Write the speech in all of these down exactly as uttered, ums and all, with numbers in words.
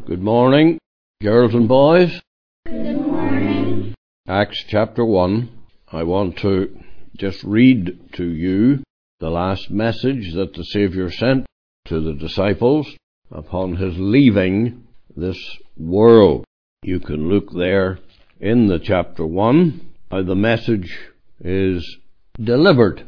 Good morning, girls and boys. Good morning. Acts chapter one. I want to just read to you the last message that the Saviour sent to the disciples upon his leaving this world. You can look there in the chapter one how the message is delivered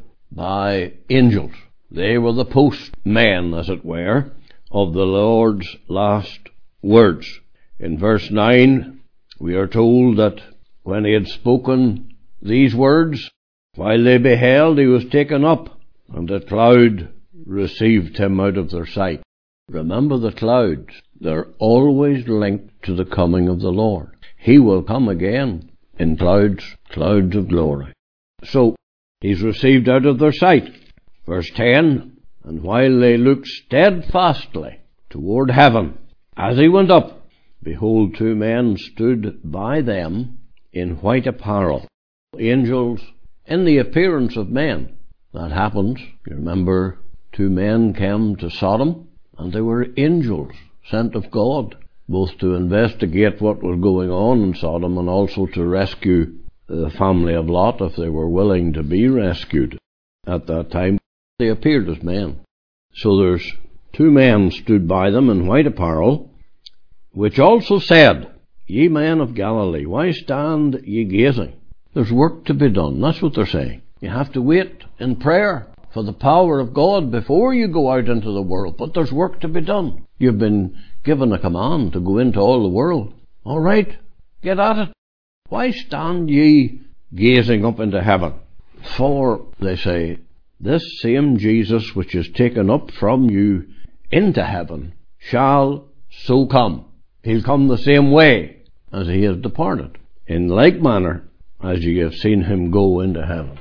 by angels. They were the postmen, as it were, of the Lord's last words. In verse nine, we are told that when he had spoken these words, while they beheld, he was taken up, and a cloud received him out of their sight. Remember the clouds. They're always linked to the coming of the Lord. He will come again in clouds, clouds of glory. So, he's received out of their sight. Verse ten, and while they looked steadfastly toward heaven, as he went up, behold, two men stood by them in white apparel. Angels in the appearance of men. That happens. You remember two men came to Sodom, and they were angels sent of God, both to investigate what was going on in Sodom and also to rescue the family of Lot if they were willing to be rescued. At that time, they appeared as men. So there's two men stood by them in white apparel, which also said, Ye men of Galilee, why stand ye gazing? There's work to be done. That's what they're saying. You have to wait in prayer for the power of God before you go out into the world. But there's work to be done. You've been given a command to go into all the world. All right, get at it. Why stand ye gazing up into heaven? For, they say, this same Jesus which is taken up from you into heaven shall so come. He'll come the same way as he has departed, in like manner as ye have seen him go into heaven.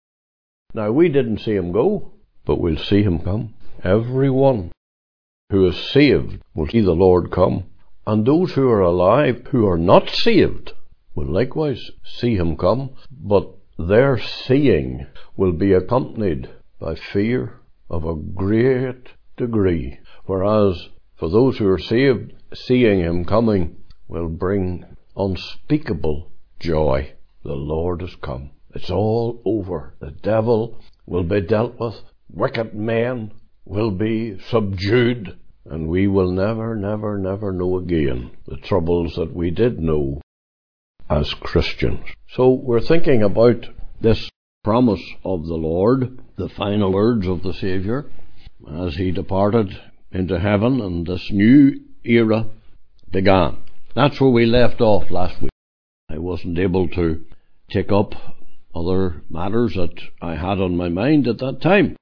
Now, we didn't see him go, but we'll see him come. Everyone who is saved will see the Lord come, and those who are alive who are not saved will likewise see him come, but their seeing will be accompanied by fear of a great degree, whereas for those who are saved, seeing him coming will bring unspeakable joy. The Lord has come. It's all over. The devil will be dealt with. Wicked men will be subdued. And we will never, never, never know again the troubles that we did know as Christians. So we're thinking about this promise of the Lord, the final words of the Saviour, as he departed into heaven and this new era began. That's where we left off last week. I wasn't able to take up other matters that I had on my mind at that time.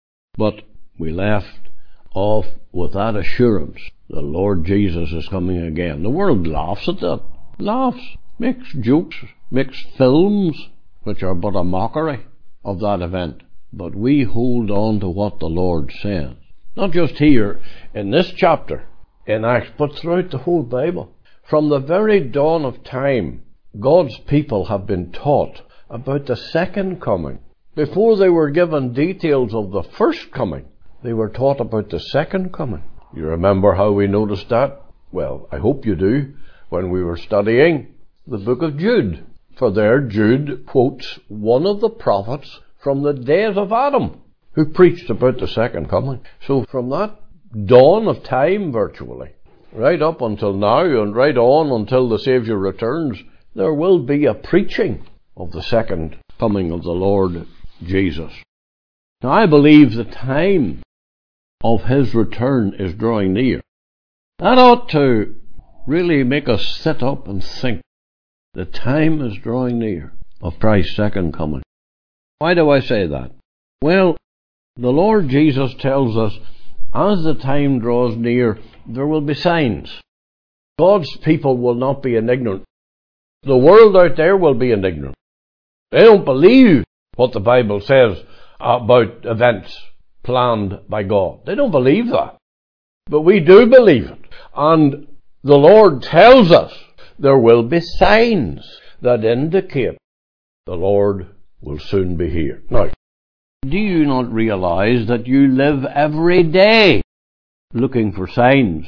But we left off with that assurance. The Lord Jesus is coming again. The world laughs at that. Laughs. Makes jokes. Makes films which are but a mockery of that event. But we hold on to what the Lord says. Not just here in this chapter in Acts, but throughout the whole Bible. From the very dawn of time, God's people have been taught about the second coming. Before they were given details of the first coming, they were taught about the second coming. You remember how we noticed that? Well, I hope you do, when we were studying the book of Jude. For there Jude quotes one of the prophets from the days of Adam, who preached about the second coming. So from that dawn of time, virtually, right up until now and right on until the Saviour returns, there will be a preaching of the second coming of the Lord Jesus. Now, I believe the time of his return is drawing near. That ought to really make us sit up and think. The time is drawing near of Christ's second coming. Why do I say that? Well, the Lord Jesus tells us, as the time draws near, there will be signs. God's people will not be in ignorance. The world out there will be in ignorance. They don't believe what the Bible says about events planned by God. They don't believe that. But we do believe it. And the Lord tells us there will be signs that indicate the Lord will soon be here. Now, do you not realize that you live every day looking for signs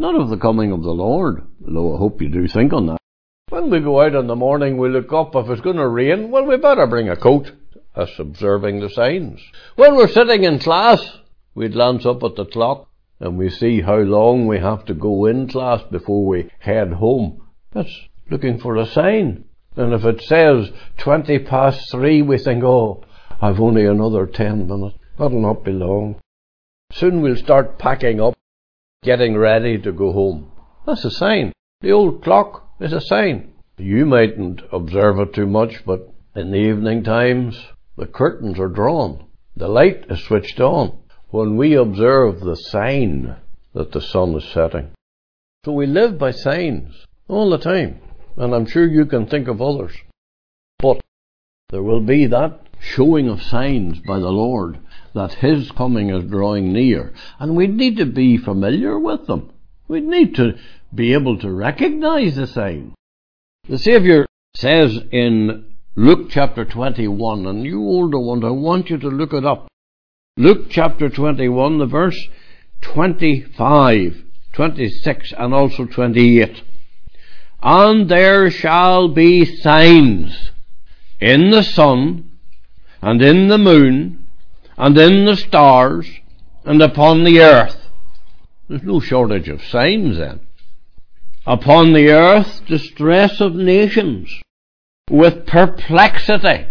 not of the coming of the Lord, though I hope you do think on that. When we go out in the morning, we look up. If it's going to rain, well, we better bring a coat. That's observing the signs. When we're sitting in class, we glance up at the clock and we see how long we have to go in class before we head home. That's looking for a sign. And if it says twenty past three, we think, oh, I've only another ten minutes. That'll not be long. Soon we'll start packing up, getting ready to go home. That's a sign. The old clock is a sign. You mightn't observe it too much, but in the evening times, the curtains are drawn. The light is switched on when we observe the sign that the sun is setting. So we live by signs all the time. And I'm sure you can think of others. But there will be that showing of signs by the Lord that His coming is drawing near. And we need to be familiar with them. We need to be able to recognize the sign. The Saviour says in Luke chapter twenty-one, and you older ones, I want you to look it up. Luke chapter twenty-one, the verse twenty-five, twenty-six, and also twenty-eight. And there shall be signs in the sun, and in the moon, and in the stars, and upon the earth. There's no shortage of signs then. Upon the earth, distress of nations, with perplexity.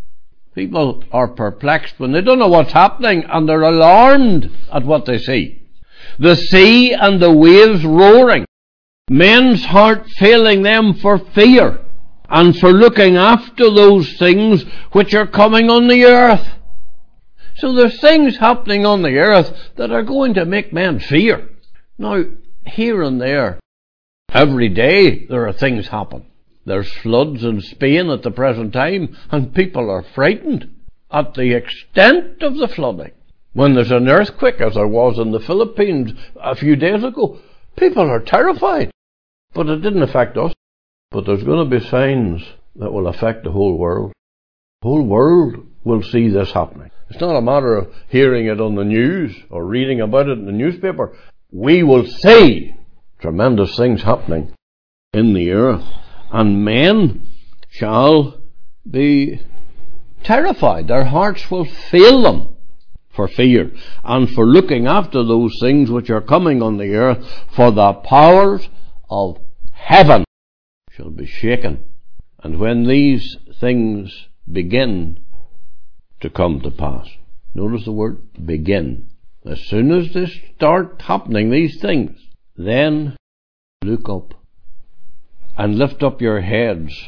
People are perplexed when they don't know what's happening, and they're alarmed at what they see. The sea and the waves roaring. Men's heart failing them for fear, and for looking after those things which are coming on the earth. So there's things happening on the earth that are going to make men fear. Now, here and there, every day there are things happen. There's floods in Spain at the present time, and people are frightened at the extent of the flooding. When there's an earthquake, as there was in the Philippines a few days ago, people are terrified. But it didn't affect us. But there's going to be signs that will affect the whole world. The whole world will see this happening. It's not a matter of hearing it on the news or reading about it in the newspaper. We will see tremendous things happening in the earth. And men shall be terrified. Their hearts will fail them for fear and for looking after those things which are coming on the earth, for the powers of heaven shall be shaken. And when these things begin to come to pass, notice the word begin. As soon as they start happening, these things, then look up and lift up your heads,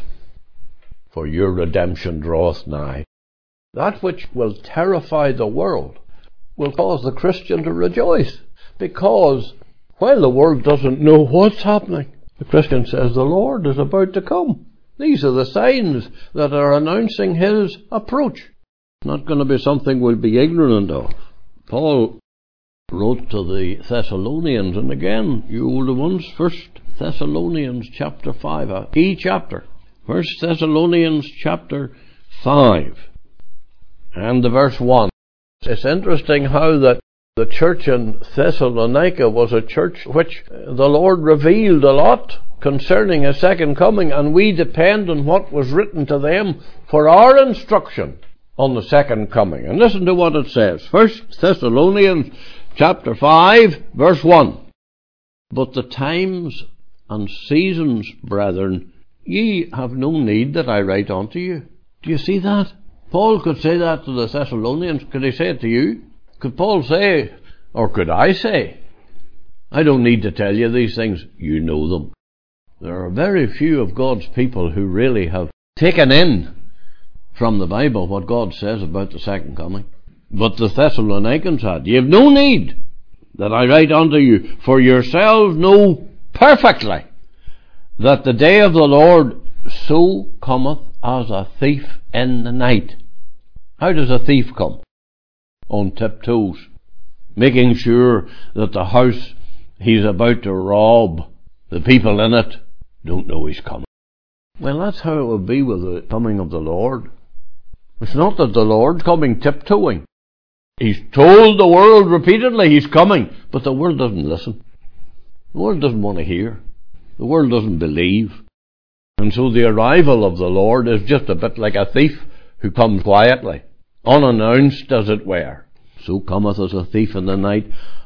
for your redemption draweth nigh. That which will terrify the world will cause the Christian to rejoice, because while the world doesn't know what's happening, the Christian says the Lord is about to come. These are the signs that are announcing His approach. Not going to be something we'll be ignorant of. Paul wrote to the Thessalonians, and again, you older ones, First Thessalonians chapter five, a key chapter. First Thessalonians chapter five, and the verse one. It's interesting how that the church in Thessalonica was a church which the Lord revealed a lot concerning His second coming, and we depend on what was written to them for our instruction on the second coming. And listen to what it says. First Thessalonians chapter five, verse one. But the times and seasons, brethren, ye have no need that I write unto you. Do you see that? Paul could say that to the Thessalonians. Could he say it to you? Could Paul say, or could I say, I don't need to tell you these things, you know them. There are very few of God's people who really have taken in from the Bible what God says about the second coming. But the Thessalonians had. Ye have no need that I write unto you, for yourselves know perfectly that the day of the Lord so cometh as a thief in the night. How does a thief come? On tiptoes, making sure that the house he's about to rob, the people in it, don't know he's coming. Well, that's how it will be with the coming of the Lord. It's not that the Lord's coming tiptoeing. He's told the world repeatedly He's coming, but the world doesn't listen. The world doesn't want to hear. The world doesn't believe. And so the arrival of the Lord is just a bit like a thief who comes quietly, unannounced as it were. So cometh as a thief in the night.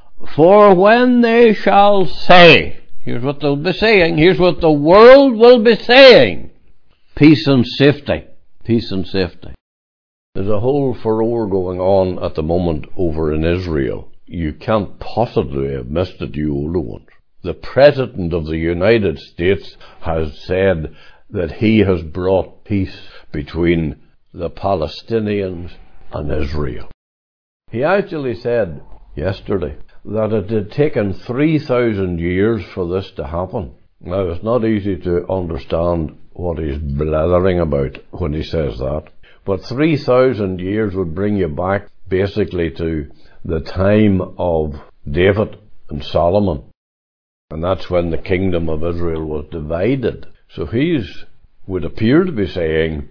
For when they shall say, here's what they'll be saying, here's what the world will be saying, peace and safety, peace and safety. There's a whole furore going on at the moment over in Israel. You can't possibly have missed it, you older ones. The President of the United States has said that he has brought peace between the Palestinians and Israel. He actually said yesterday that it had taken three thousand years for this to happen. Now, it's not easy to understand what he's blathering about when he says that, but three thousand years would bring you back basically to the time of David and Solomon, and that's when the kingdom of Israel was divided. So he would appear to be saying,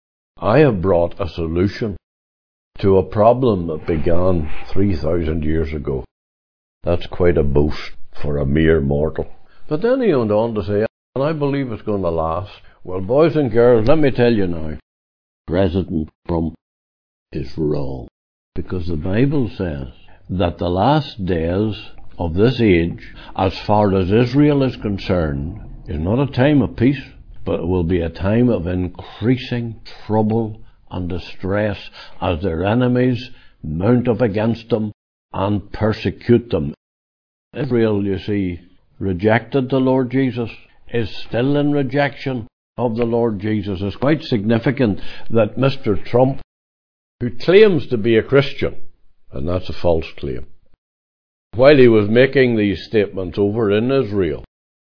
I have brought a solution to a problem that began three thousand years ago. That's quite a boast for a mere mortal. But then he went on to say, and I believe it's going to last. Well, boys and girls, let me tell you now, President Trump is wrong. Because the Bible says that the last days of this age, as far as Israel is concerned, is not a time of peace, but it will be a time of increasing trouble and distress as their enemies mount up against them and persecute them. Israel, you see, rejected the Lord Jesus, is still in rejection of the Lord Jesus. It's quite significant that Mister Trump, who claims to be a Christian, and that's a false claim, while he was making these statements over in Israel,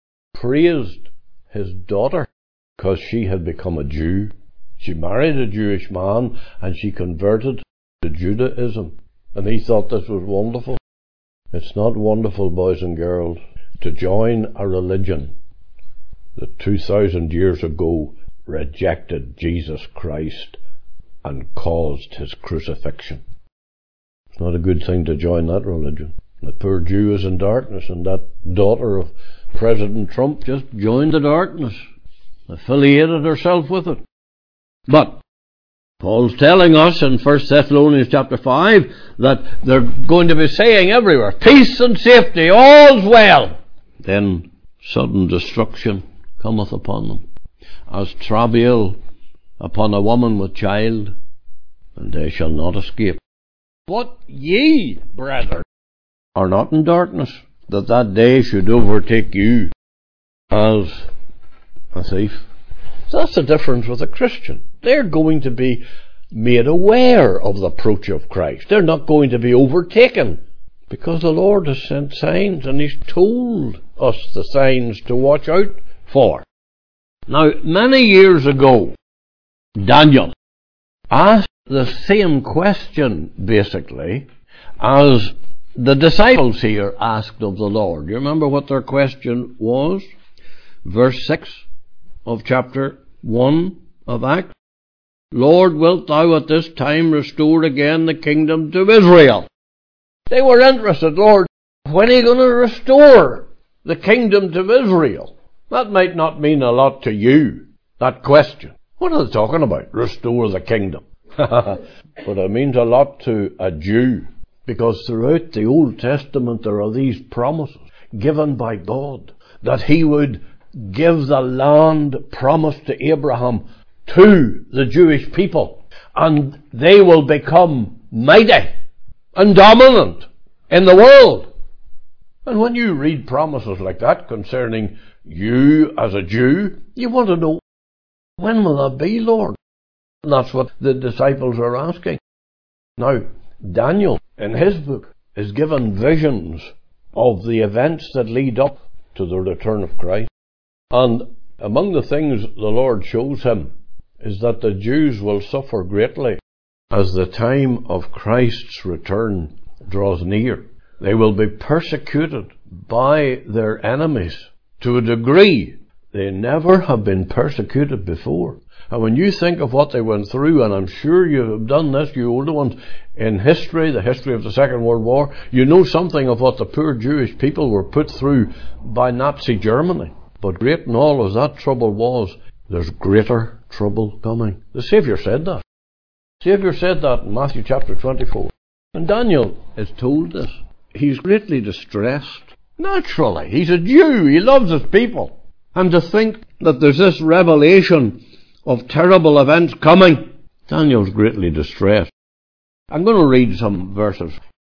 praised his daughter because she had become a Jew. She married a Jewish man and she converted to Judaism. And he thought this was wonderful. It's not wonderful, boys and girls, to join a religion that two thousand years ago rejected Jesus Christ and caused his crucifixion. It's not a good thing to join that religion. The poor Jew is in darkness, and that daughter of President Trump just joined the darkness, affiliated herself with it. But Paul's telling us in First Thessalonians chapter five that they're going to be saying everywhere, peace and safety, all's well. Then sudden destruction cometh upon them, as travail upon a woman with child, and they shall not escape. But ye, brethren, are not in darkness, that that day should overtake you as a thief. So that's the difference with a Christian. They're going to be made aware of the approach of Christ. They're not going to be overtaken, because the Lord has sent signs, and He's told us the signs to watch out for. Now, many years ago, Daniel asked the same question, basically, as the disciples here asked of the Lord. You remember what their question was? Verse six of chapter one of Acts. Lord, wilt thou at this time restore again the kingdom to Israel? They were interested, Lord, when are you going to restore the kingdom to Israel? That might not mean a lot to you, that question. What are they talking about? Restore the kingdom. But it means a lot to a Jew, because throughout the Old Testament there are these promises given by God that He would give the land promised to Abraham to the Jewish people, and they will become mighty and dominant in the world. And when you read promises like that concerning you as a Jew, you want to know, when will that be, Lord? And that's what the disciples are asking. Now, Daniel, in his book, is given visions of the events that lead up to the return of Christ. And among the things the Lord shows him is that the Jews will suffer greatly as the time of Christ's return draws near. They will be persecuted by their enemies to a degree They never have been persecuted before. And when you think of what they went through, and I'm sure you have done this, you older ones, in history, the history of the Second World War, you know something of what the poor Jewish people were put through by Nazi Germany. But great in all as that trouble was, there's greater trouble coming. The Saviour said that. The Saviour said that in Matthew chapter twenty-four. And Daniel is told this. He's greatly distressed. Naturally, he's a Jew. He loves his people. And to think that there's this revelation of terrible events coming, Daniel's greatly distressed. I'm going to read some verses.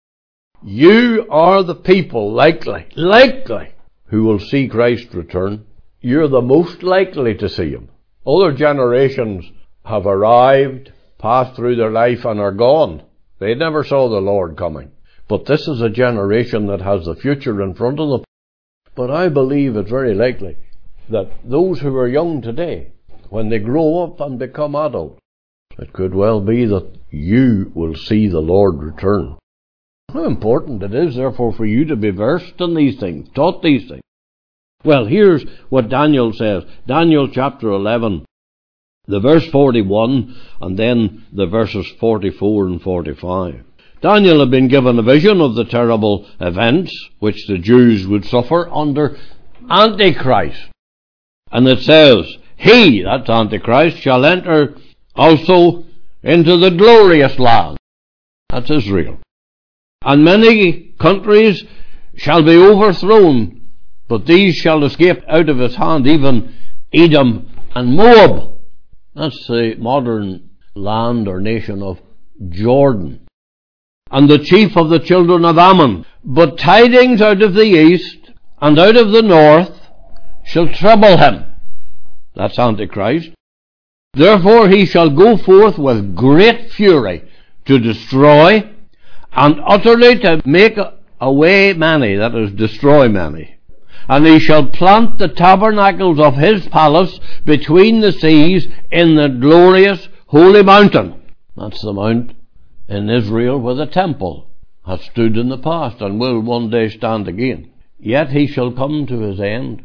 You are the people likely, likely, who will see Christ return. You're the most likely to see him. Other generations have arrived, passed through their life and are gone. They never saw the Lord coming. But this is a generation that has the future in front of them. But I believe it's very likely that those who are young today, when they grow up and become adults, it could well be that you will see the Lord return. How important it is, therefore, for you to be versed in these things, taught these things. Well, here's what Daniel says. Daniel chapter eleven, the verse forty-one, and then the verses forty-four and forty-five. Daniel had been given a vision of the terrible events which the Jews would suffer under Antichrist. And it says, he, that's Antichrist, shall enter also into the glorious land. That's Israel. And many countries shall be overthrown, but these shall escape out of his hand, even Edom and Moab. That's the modern land or nation of Jordan. And the chief of the children of Ammon. But tidings out of the east and out of the north shall trouble him. That's Antichrist. Therefore he shall go forth with great fury to destroy, and utterly to make away many, that is, destroy many. And he shall plant the tabernacles of his palace between the seas in the glorious holy mountain. That's the mount in Israel where the temple has stood in the past and will one day stand again. Yet he shall come to his end,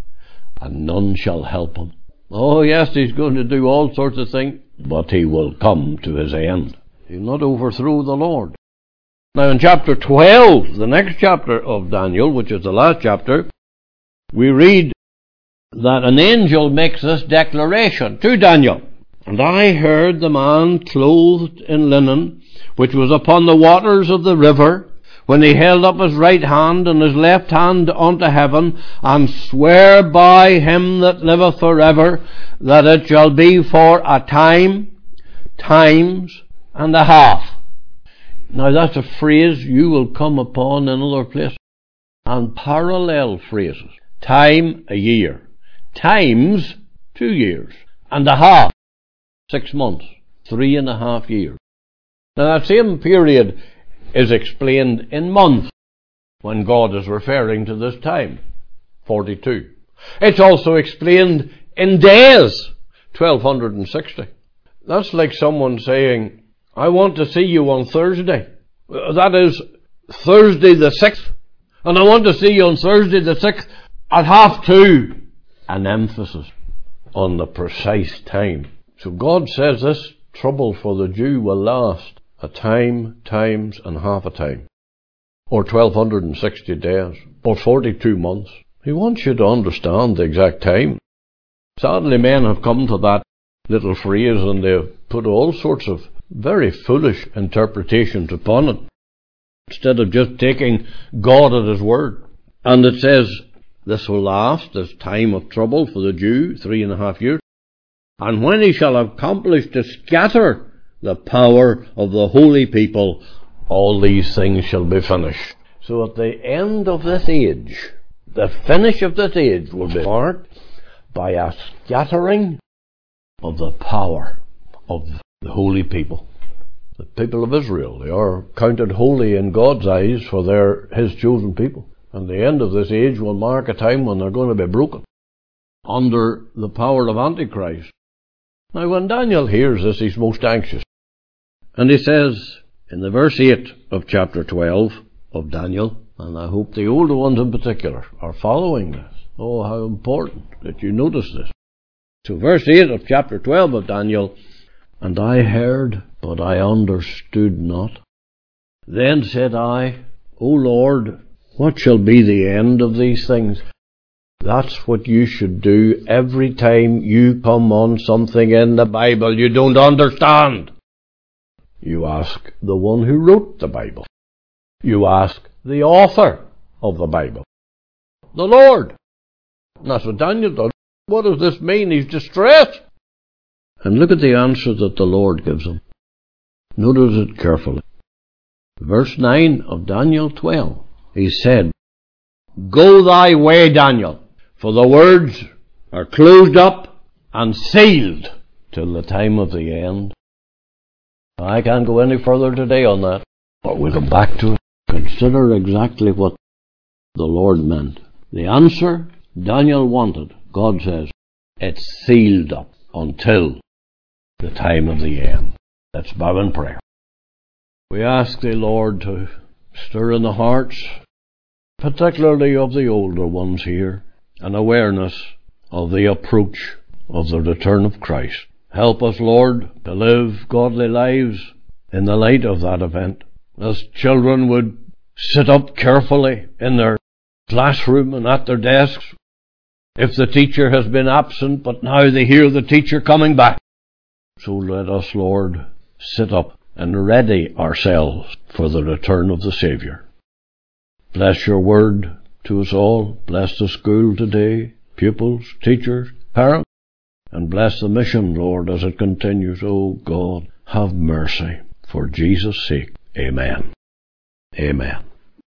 and none shall help him. Oh yes, he's going to do all sorts of things, but he will come to his end. He'll not overthrow the Lord. Now in chapter twelve, the next chapter of Daniel, which is the last chapter, we read that an angel makes this declaration to Daniel. And I heard the man clothed in linen, which was upon the waters of the river, when he held up his right hand and his left hand unto heaven, and sware by him that liveth for ever, that it shall be for a time, times, and a half. Now that's a phrase you will come upon in other places, and parallel phrases. Time, a year. Times, two years. And a half, six months. Three and a half years. Now that same period is explained in months, when God is referring to this time, forty-two. It's also explained in days, twelve sixty. That's like someone saying, I want to see you on Thursday. That is Thursday the sixth. And I want to see you on Thursday the sixth at half two. An emphasis on the precise time. So God says this trouble for the Jew will last a time, times, and half a time. Or twelve sixty days. Or forty-two months. He wants you to understand the exact time. Sadly, men have come to that little phrase and they've put all sorts of very foolish interpretations upon it, instead of just taking God at his word. And it says, this will last, this time of trouble for the Jew, three and a half years. And when he shall have accomplished to scatter the power of the holy people, all these things shall be finished. So at the end of this age, the finish of this age will be marked by a scattering of the power of the holy people. The people of Israel, they are counted holy in God's eyes, for they're his chosen people. And the end of this age will mark a time when they're going to be broken under the power of Antichrist. Now when Daniel hears this, he's most anxious. And he says in the verse eight of chapter twelve of Daniel, and I hope the older ones in particular are following this. Oh, how important that you notice this. So verse eight of chapter twelve of Daniel, and I heard, but I understood not. Then said I, O Lord, what shall be the end of these things? That's what you should do every time you come on something in the Bible you don't understand. You ask the one who wrote the Bible. You ask the author of the Bible, the Lord. And that's what Daniel does. What does this mean? He's distressed. And look at the answer that the Lord gives him. Notice it carefully. Verse nine of Daniel twelve. He said, Go thy way, Daniel, for the words are closed up and sealed till the time of the end. I can't go any further today on that, but we'll come back to it. Consider exactly what the Lord meant. The answer Daniel wanted, God says, it's sealed up until the time of the end. Let's bow in prayer. We ask the Lord to stir in the hearts, particularly of the older ones here, an awareness of the approach of the return of Christ. Help us, Lord, to live godly lives in the light of that event. As children would sit up carefully in their classroom and at their desks, if the teacher has been absent, but now they hear the teacher coming back. So let us, Lord, sit up and ready ourselves for the return of the Saviour. Bless your word to us all. Bless the school today, pupils, teachers, parents, and bless the mission, Lord, as it continues. Oh God, have mercy. For Jesus' sake, amen. Amen.